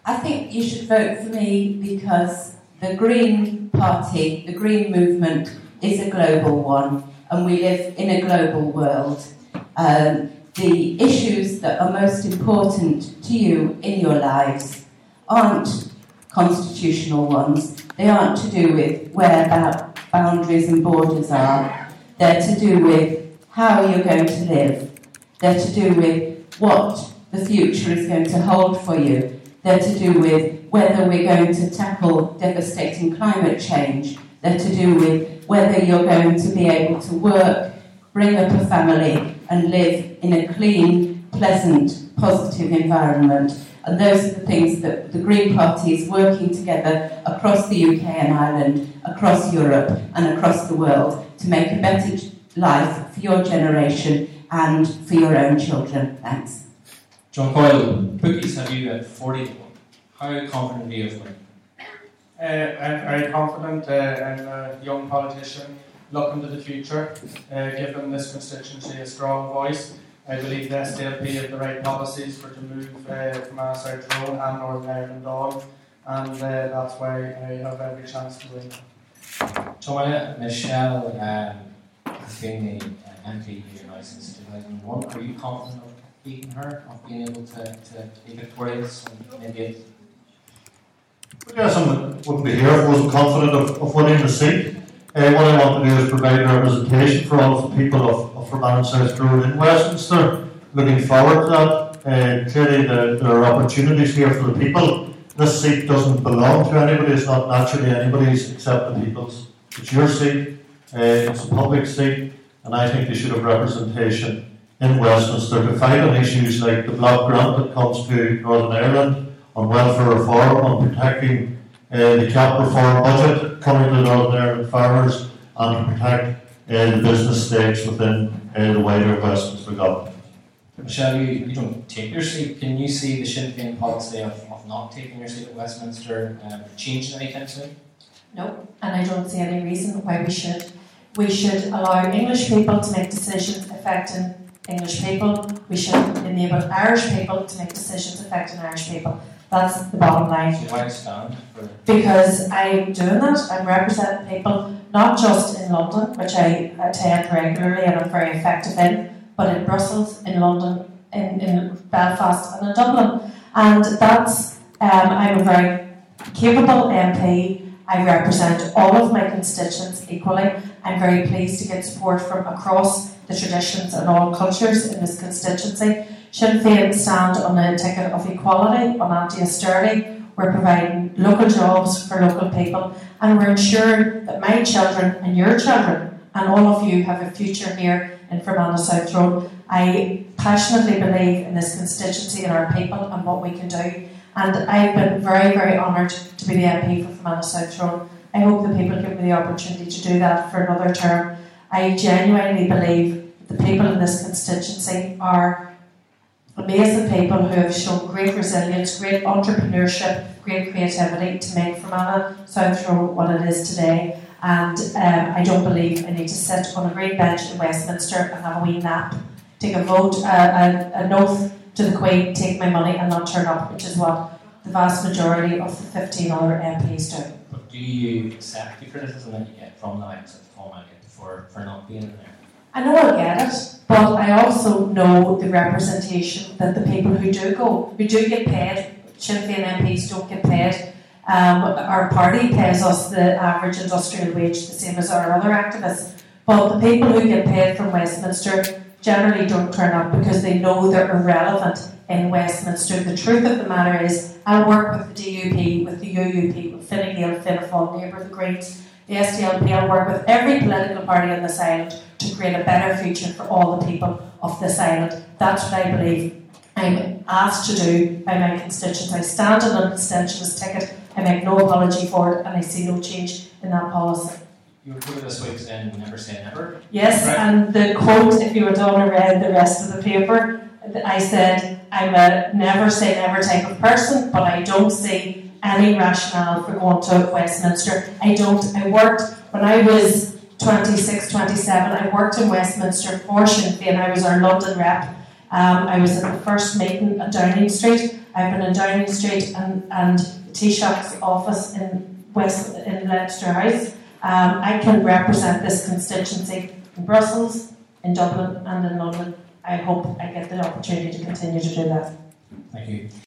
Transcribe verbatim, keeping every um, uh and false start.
I think you should vote for me because the Green Party, the Green movement, is a global one, and we live in a global world. Um, the issues that are most important to you in your lives aren't constitutional ones. They aren't to do with where ba- boundaries and borders are. They're to do with how you're going to live. They're to do with what the future is going to hold for you. They're to do with whether we're going to tackle devastating climate change. They're to do with whether you're going to be able to work, bring up a family, and live in a clean, pleasant, positive environment. And those are the things that the Green Party is working together across the U K and Ireland, across Europe and across the world to make a better life for your generation and for your own children. Thanks. John Coyle, bookies have you at forty to one. How confident are you of winning? Uh, I'm very confident uh, in a young politician looking to the future, uh, giving this constituency a strong voice. I believe the S D L P have the right policies for to move uh, from our South Tyrone and Northern Ireland on, and uh, that's why I have every chance to win. Toya, Michelle um, has been the uh, M P here now since two thousand one. Are you confident of beating her, of being able to, to be victorious and maybe? Yes, I wouldn't be here if I wasn't confident of, of winning the seat. Uh, what I want to do is provide representation for all of the people of, of Fermanagh and South Tyrone in Westminster. Looking forward to that. Uh, clearly the, there are opportunities here for the people. This seat doesn't belong to anybody, it's not naturally anybody's except the people's. It's your seat, uh, it's a public seat, and I think they should have representation in Westminster to fight on issues like the block grant that comes to Northern Ireland, on welfare reform, on protecting uh, the cap reform budget coming to Northern Ireland farmers, and to protect uh, the business stakes within uh, the wider Westminster government. Michelle, you, you don't take your seat. Can you see the Sinn Féin policy of, of not taking your seat at Westminster um, changing anytime soon? No, and I don't see any reason why we should. We should allow English people to make decisions affecting English people. We should enable Irish people to make decisions affecting Irish people. That's the bottom line. So why stand for? Because I'm doing that. I'm representing people not just in London, which I attend regularly and I'm very effective in, but in Brussels, in London, in, in Belfast and in Dublin. And that's, um, I'm a very capable M P. I represent all of my constituents equally. I'm very pleased to get support from across the traditions and all cultures in this constituency. Sinn Féin stand on a ticket of equality, on anti-austerity. We're providing local jobs for local people, and we're ensuring that my children and your children and all of you have a future here in Fermanagh South Tyrone. I passionately believe in this constituency and our people and what we can do, and I've been very, very honoured to be the M P for Fermanagh South Tyrone. I hope the people give me the opportunity to do that for another term. I genuinely believe that the people in this constituency are amazing people who have shown great resilience, great entrepreneurship, great creativity to make Fermanagh South Tyrone what it is today. And um, I don't believe I need to sit on a green bench in Westminster and have a wee nap, take a vote, uh, a, an oath to the Queen, take my money and not turn up, which is what the vast majority of the fifteen other M Ps do. But do you accept the criticism that you get from the likes of Cormac for, for not being there? I know I get it, but I also know the representation that the people who do go, who do get paid, Sinn Féin M Ps don't get paid. Um, our party pays us the average industrial wage, the same as our other activists. But the people who get paid from Westminster generally don't turn up because they know they're irrelevant in Westminster. The truth of the matter is, I work with the D U P, with the U U P, with Fine Gael, Fianna Fáil, Labour, the Greens, the S D L P. I work with every political party on this island to create a better future for all the people of this island. That's what I believe I'm asked to do by my constituents. I stand on an abstentionist ticket. I make no apology for it, and I see no change in that policy. You were quoted this week saying never say never. Yes, right? And the quote, if you had done or read the rest of the paper, I said, I'm a never say never type of person, but I don't see any rationale for going to Westminster. I don't. I worked, when I was twenty-six, twenty-seven, I worked in Westminster for Sinn Féin. I was our London rep. Um, I was at the first meeting at Downing Street. I've been in Downing Street and, and the Taoiseach's office in West in Leinster House. Um, I can represent this constituency in Brussels, in Dublin and in London. I hope I get the opportunity to continue to do that. Thank you.